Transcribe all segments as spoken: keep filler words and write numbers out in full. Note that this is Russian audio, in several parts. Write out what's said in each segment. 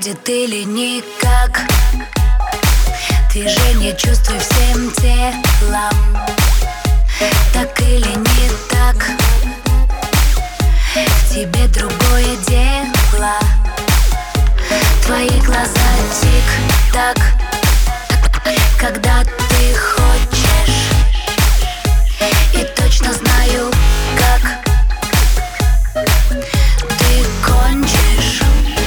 будет или никак. Движение чувствую всем телом. Так или не так, в тебе другое дело. Твои глаза тик-так, когда ты хочешь. И точно знаю, как ты кончишь.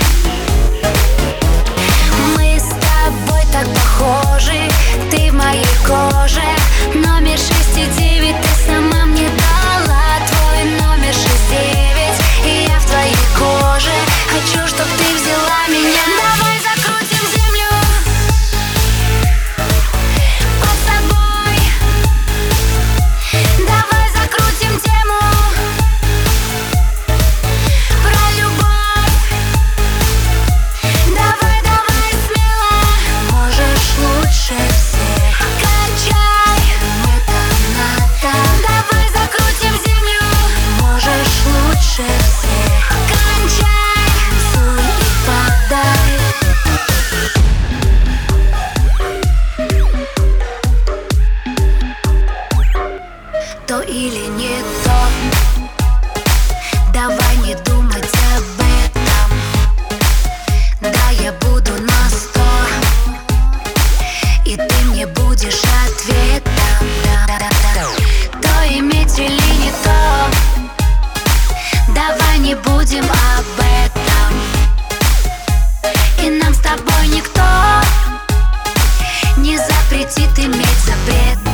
Мы с тобой так похожи, ты в моей коже. Номер шесть и девять ты сама мне дала. Твой номер шесть девять, и я в твоей коже. Хочу, чтоб ты взяла меня. Давай закрутим землю под собой. Давай закрутим тему про любовь. Давай, давай смело, можешь лучше всех. Качай, это надо. Давай закрутим землю, можешь лучше всех. Кончай, танцуй и подай. То или не то, давай не думать об этом. Да, я буду на сто, и ты мне будешь ответом. То иметь или не то, давай не будем об этом. И нам с тобой никто не запретит иметь запреты.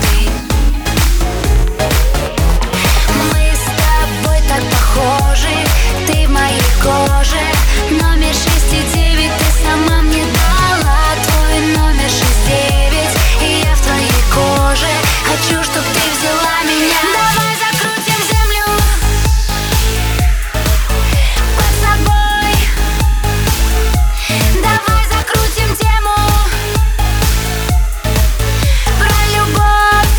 Мы с тобой так похожи, ты в моей коже. Номер шесть и девять ты сама мне дала. Твой номер шесть девять, и я в твоей коже. Хочу, чтоб ты взяла меня. Давай закрутим землю под собой. Давай закрутим тему про любовь.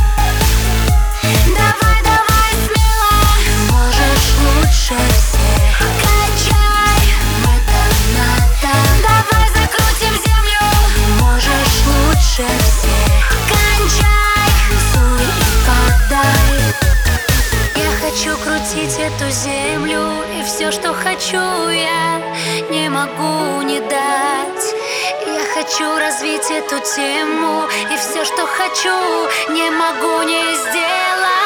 Давай, давай смело, можешь лучше всех. Качай, это надо. Давай закрутим землю, можешь лучше всех. Кончай, танцуй и подай. Я хочу крутить эту землю, и все, что хочу, я не могу не дать. Я хочу развить эту тему, и все, что хочу, не могу не сделать.